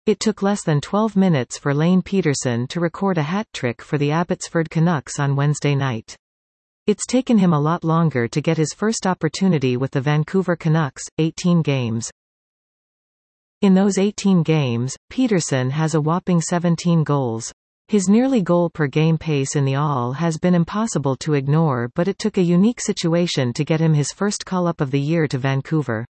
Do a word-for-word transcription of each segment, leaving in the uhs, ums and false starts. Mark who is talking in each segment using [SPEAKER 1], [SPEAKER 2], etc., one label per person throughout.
[SPEAKER 1] It took less than twelve minutes for Lane Peterson to record a hat-trick for the Abbotsford Canucks on Wednesday night. It's taken him a lot longer to get his first opportunity with the Vancouver Canucks, eighteen games. In those eighteen games, Peterson has a whopping seventeen goals. His nearly goal-per-game pace in the All has been impossible to ignore, but it took a unique situation to get him his first call-up of the year to Vancouver.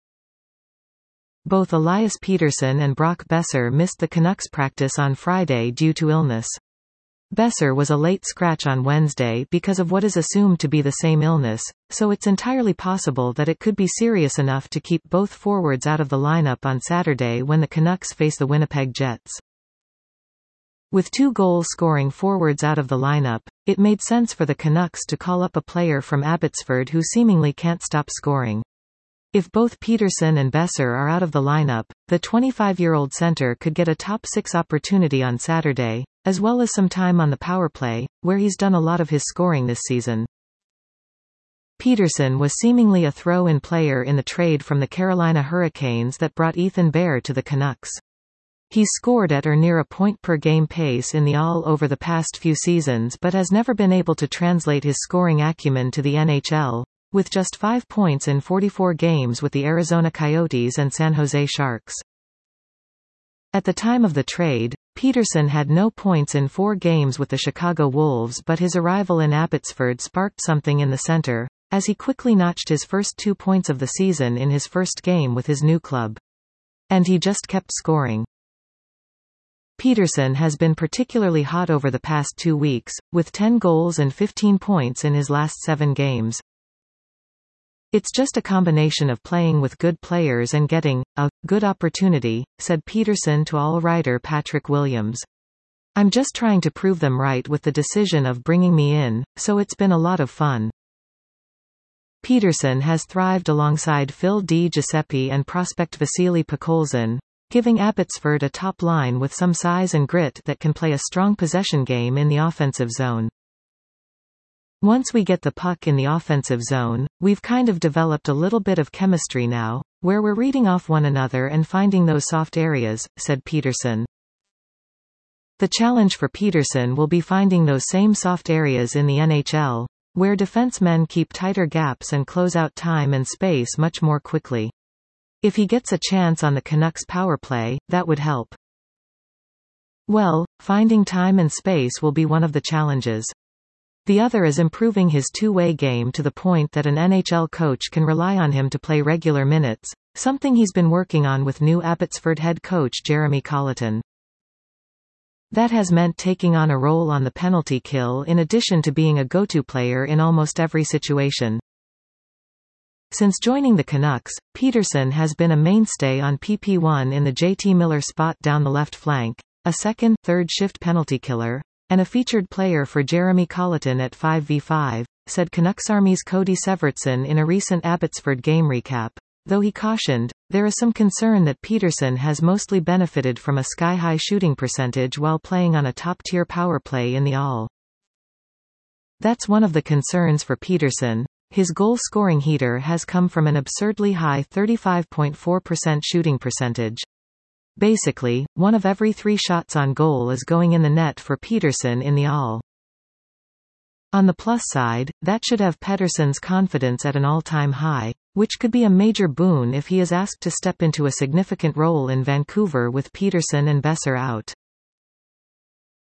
[SPEAKER 1] Both Elias Peterson and Brock Boeser missed the Canucks practice on Friday due to illness. Boeser was a late scratch on Wednesday because of what is assumed to be the same illness, so it's entirely possible that it could be serious enough to keep both forwards out of the lineup on Saturday when the Canucks face the Winnipeg Jets. With two goal-scoring forwards out of the lineup, it made sense for the Canucks to call up a player from Abbotsford who seemingly can't stop scoring. If both Peterson and Boeser are out of the lineup, the twenty-five-year-old center could get a top-six opportunity on Saturday, as well as some time on the power play, where he's done a lot of his scoring this season. Peterson was seemingly a throw-in player in the trade from the Carolina Hurricanes that brought Ethan Bear to the Canucks. He's scored at or near a point-per-game pace in the All over the past few seasons but has never been able to translate his scoring acumen to the N H L, with just five points in forty-four games with the Arizona Coyotes and San Jose Sharks. At the time of the trade, Peterson had no points in four games with the Chicago Wolves, but his arrival in Abbotsford sparked something in the center, as he quickly notched his first two points of the season in his first game with his new club. And he just kept scoring. Peterson has been particularly hot over the past two weeks, with ten goals and fifteen points in his last seven games. It's just a combination of playing with good players and getting a good opportunity, said Peterson to All writer Patrick Williams. I'm just trying to prove them right with the decision of bringing me in, so it's been a lot of fun. Peterson has thrived alongside Phil Di Giuseppe and prospect Vasily Podkolzin, giving Abbotsford a top line with some size and grit that can play a strong possession game in the offensive zone. Once we get the puck in the offensive zone, we've kind of developed a little bit of chemistry now, where we're reading off one another and finding those soft areas, said Peterson. The challenge for Peterson will be finding those same soft areas in the N H L, where defensemen keep tighter gaps and close out time and space much more quickly. If he gets a chance on the Canucks power play, that would help. Well, finding time and space will be one of the challenges. The other is improving his two-way game to the point that an N H L coach can rely on him to play regular minutes, something he's been working on with new Abbotsford head coach Jeremy Colleton. That has meant taking on a role on the penalty kill in addition to being a go-to player in almost every situation. Since joining the Canucks, Peterson has been a mainstay on P P one in the J T Miller spot down the left flank, a second, third shift penalty killer, and a featured player for Jeremy Colleton at five v five, said Canucks Army's Cody Severtson in a recent Abbotsford game recap, though he cautioned, there is some concern that Peterson has mostly benefited from a sky-high shooting percentage while playing on a top-tier power play in the All. That's one of the concerns for Peterson. His goal-scoring heater has come from an absurdly high thirty-five point four percent shooting percentage. Basically, one of every three shots on goal is going in the net for Peterson in the All. On the plus side, that should have Pettersson's confidence at an all-time high, which could be a major boon if he is asked to step into a significant role in Vancouver with Peterson and Boeser out.